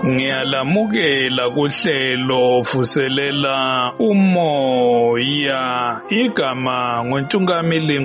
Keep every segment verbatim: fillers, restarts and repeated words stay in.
Ngiyalamukela kuhlelo vuselela umoya igama nguNtungamili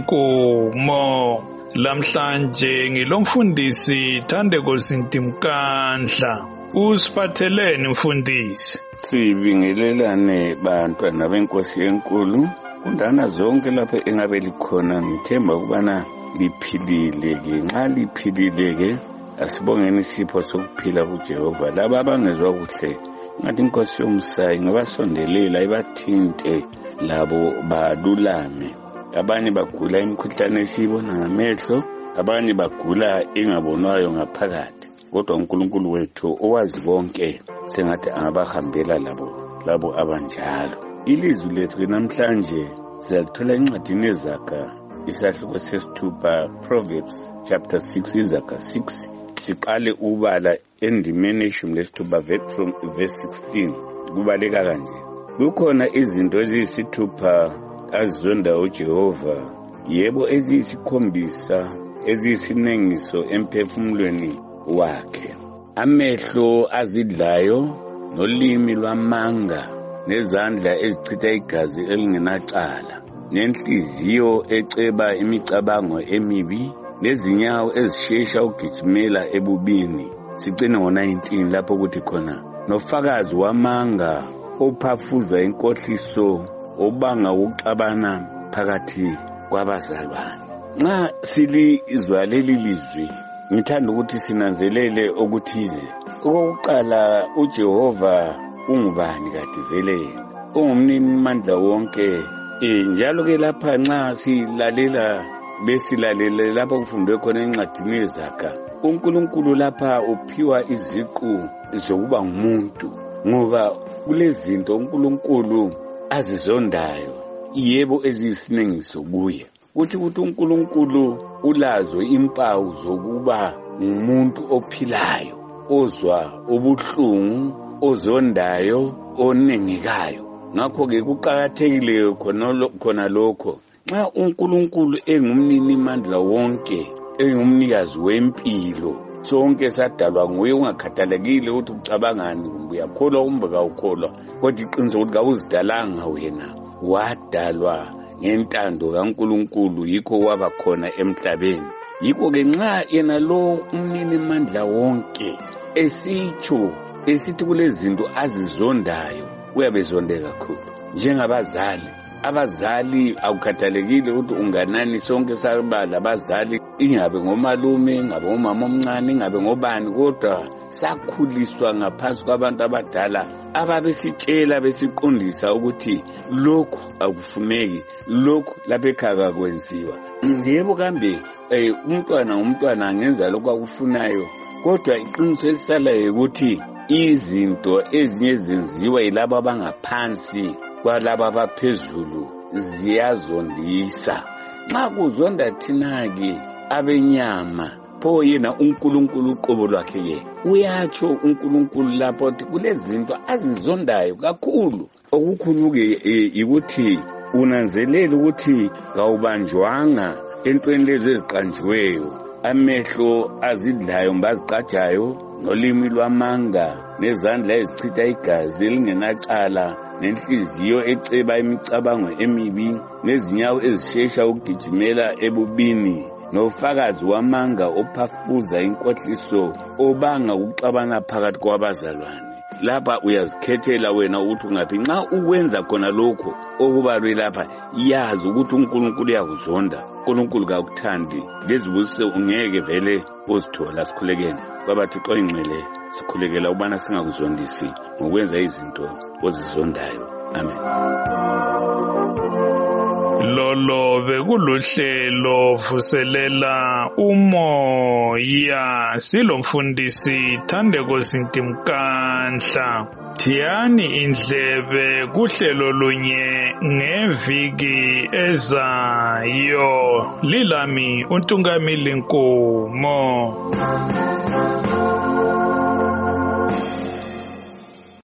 Nkomo. Lamhlanje ngilomfundisi Thandeko Sintimkandla. Usiphatheleni mfundisi? Sibingelelane bantwana benkosi enkulu. Undana zonke lapha engabe likhona ngithemba ukubana liphilile ke. Nxa liphilile ke asibongeni isipho sokuphila kuJehova. Laba abangezwa kuhle ngathi inkosi yomsayi ngabasondelela ibathinte labo balulame. Abanye bagula imikhuhlane esiyibona ngamehlo, abanye bagula ingabonwayo ngaphakathi. Kodwa uNkulunkulu wethu owazi konke sengathi angabahambela labo labo abanjalo. Ilizwi lethu namhlanje siyalithola encwadini yeZaga isahluko sesithupha, Proverbs chapter six, iZaga six. Siqale ubala endimeni yeshumi lesithupha from verse sixteen. Kubaleka kanje: kukhona izinto eziyisithupha azizonda uJehova, yebo eziyisikhombisa eziyisinengiso emphefumulweni wakhe: amehlo azidlayo, nolimi lwamanga, nezandla ezichitha igazi elingenacala, nenhliziyo eceba imicabango emibi, nezinyawo ezishesha ukugijimela ebubini. Sicine ngo-nineteen lapho kuthi khona: nofakazi wamanga ophafuza inkohliso, obanga ukuxabana phakathi kwabazalwane. Nxa silizwa leli lizwi ngithanda ukuthi sinanzelele okuthize. Okokuqala, uJehova ungubani kade vele? Ungumnini mandla wonke. Eh njalo ke lapha nxa silalela besilalele lapha kufundwe khona encwadini yeZaga, uNkulunkulu lapha uphiwa iziqu zokuba ngumuntu, ngoba kulezinto uNkulunkulu azizondayo, yebo eziyisinengiso kuye. Uthi ukuthi uNkulunkulu ulazo impawu zokuba ngumuntu ophilayo, ozwa ubuhlungu, ozondayo, onengekayo. Ngakho-ke kuqakathekile khona lokho. Nxa uNkulunkulu engumnini mandla wonke, engumnikazi wempilo, sonke sadalwa nguye, ungakhathalekile ukuthi ucabangani, kumbe uyakholwa kumbe kawukholwa, kodwa iqiniso ukuthi kawuzidalanga wena, wadalwa ngentando kaNkulunkulu, yikho waba khona emhlabeni. Yikho-ke nxa yena lo umnini mandla wonke esitsho esithi kulezinto azizondayo, uyabezonde kakhulu. Njengabazali, abazali akukhathalekile ukuthi unganani, sonke sabala abazali, ingabe ngomalume, ingabe ngomama omncane, ingabe ngobani, kodwa sakhuliswa ngaphansi kwabantu abadala ababesitshela besiqondisa ukuthi lokhu akufuneki, lokhu lapha ekhaya kwenziwa. Yebo kambe eh umntwana umntwana angenza lokhu akufunayo, kodwa iqiniso elisalayo ukuthi izinto ezinye zenziwa yilabo abangaphansi kwalabo abaphezulu ziyazondisa. Nxa kuzonda thina-ke abenyama, pho yena uNkulunkulu uqobo lwakhe-ke uyatsho uNkulunkulu lapho ukuthi kulezinto azizondayo kakhulu. Okukhulu-ke yikuthi unanzelela ukuthi kawubanjwanga entweni lezi eziqanjiweyo: amehlo azidlayo mbaziqajayo, nolimi lwamanga, nezandla ezichitha igazi elingenacala, nenhliziyo eceba imicabango emibi, nezinyawo ezishesha ukugijimela ebubini, nofakazi wamanga ophafuza inkohliso, obanga ukuxabana phakathi kwabazalwane. Lapha uyazikhethela wena ukuthi ungaphi. Nxa ukwenza khona lokho okubalwe lapha, yazi ukuthi uNkulunkulu uyakuzonda, uNkulunkulu kakuthandi. Lezibusiso ungeke vele uzithola. Sikhulekene kwabaThixo ingcwele, sikhulekela ukubana singakuzondisi ngokwenza izinto ozizondayo. Amen. Lolo bekuluhlelo vuselela umoya, silomfundisi Thandeko Sintimkandla. Thiyani indlebe kuhlelo lunye ngeviki ezayo. Lilami uNtungamili Nkomo.